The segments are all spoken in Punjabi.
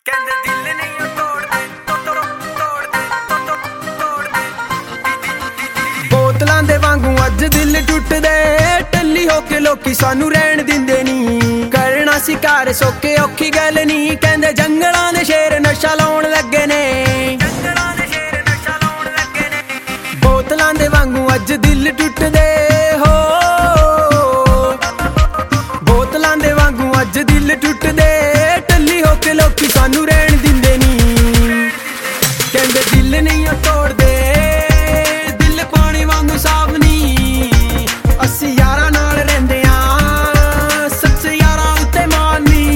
ਕਹਿੰਦੇ ਦਿਲ ਨਹੀਂ ਉਹ ਤੋੜਦੇ ਬੋਤਲਾਂ ਦੇ ਵਾਂਗੂ ਅੱਜ ਦਿਲ ਟੁੱਟਦੇ ਟੱਲੀ ਹੋ ਕੇ ਲੋਕੀ ਸਾਨੂੰ ਰਹਿਣ ਦਿੰਦੇ ਨਹੀਂ ਕਰਨਾ ਸਿਕਾਰ ਸੋਕੇ ਔਖੀ ਗੱਲ ਨਹੀਂ ਕਹਿੰਦੇ ਜੰਗਲਾਂ ਦੇ ਸ਼ੇਰ ਨਸ਼ਾ ਲਾਉਣ ਲੱਗੇ ਨੇ ਬੋਤਲਾਂ ਦੇ ਵਾਂਗੂ ਅੱਜ ਦਿਲ ਟੁੱਟਦੇ ਹੋ ਬੋਤਲਾਂ ਦੇ ਵਾਂਗੂ ਅੱਜ ਦਿਲ ਟੁੱਟਦੇ ਟੱਲੀ ਹੋ ਕੇ ਲੋਕੀ ਸਾਨੂੰ ਰਹਿਣ ਦਿੰਦੇ ਨਹੀਂ ਕਹਿੰਦੇ ਦਿਲ ਨਹੀਂ ਉਹ ਤੋੜਦੇ ਦਿਲ ਪਾਣੀ ਵਾਂਗੂ ਸਾਫ਼ ਨਹੀਂ ਅਸੀਂ ਯਾਰਾਂ ਨਾਲ ਰਹਿੰਦੇ ਆਂ ਸੱਚੇ ਯਾਰਾਂ ਉੱਤੇ ਮਾਨ ਨਹੀਂ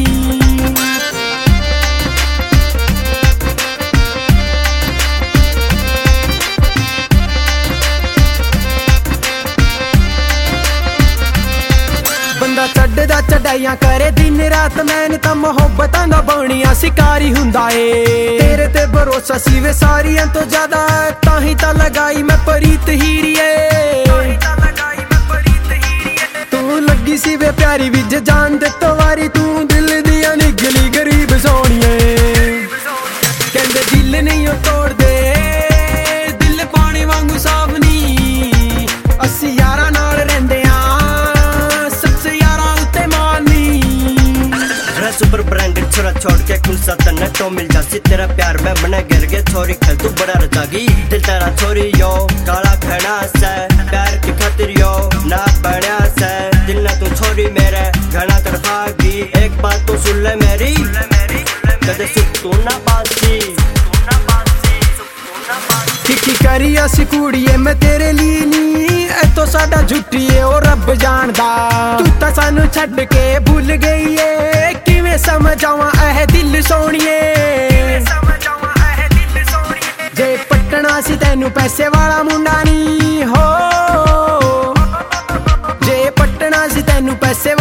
ਬੰਦਾ ਛੱਡਦਾ ਚੜਾਈਆਂ ਕਰੇ ਦਿਨ ਰਾਤ ਮੈਨ ਤਾਂ ਮੁਹੱਬਤਾਂ ਦਾ ਬਣਿਆ ਸ਼ਿਕਾਰੀ ਹੁੰਦਾ ਏ ਤੇਰੇ ਤੇ ਭਰੋਸਾ ਸੀ ਵੇ ਸਾਰੀਆਂ ਤੋਂ ਜ਼ਿਆਦਾ ਤਾਂ ਹੀ ਤਾਂ ਲਗਾਈ ਮੈਂ ਪ੍ਰੀਤ ਹੀਰੀਏ ਤੂੰ ਲੱਗੀ ਸੀ ਵੇ ਪਿਆਰੀ ਵਿੱਚ ਜਾਨ ਦੇ ਤਵਾਰੀ ਤੂੰ ਦਿਲ ਦੀਆਂ ਨਿਗਲੀ ਗਰੀਬ ਸੋਹਣੀਏ ਕਹਿੰਦੇ ਦਿਲ ਨਹੀਂ ਉਹ ਤੋੜਦੇ ਦਿਲ ਪਾਣੀ ਵਾਂਗੂ ਸਾਫ਼ ਨਹੀਂ ਅਸੀਂ ਯਾਰਾਂ ਨਾਲ ਰਹਿੰਦੇ सुपर ब्रांडेड छोरा छोड़ के खुल सा तन्ना तो मिल जासी तेरा प्यार मैं मना गिर गया छोरी खेल तू बड़ा रजागी दिल तेरा छोरी यो काला खड़ा से प्यार की खातिर यो ना बढ़िया से दिल ना तू छोरी मेरे घना तरफागी एक बात तो सुन ले मेरी कदे सुख तू ना पासी की करी असी कुड़िए मैं तेरे लिए नहीं तो साडा झुट्टीए ओ रब जानदा तू तां सानू छड्ड के भुल गई है किवें समझावां एह दिल सोहणीए जे पटना सी तैनू पैसे वाला मुंडा नहीं हो जे पटना सी तैनू पैसे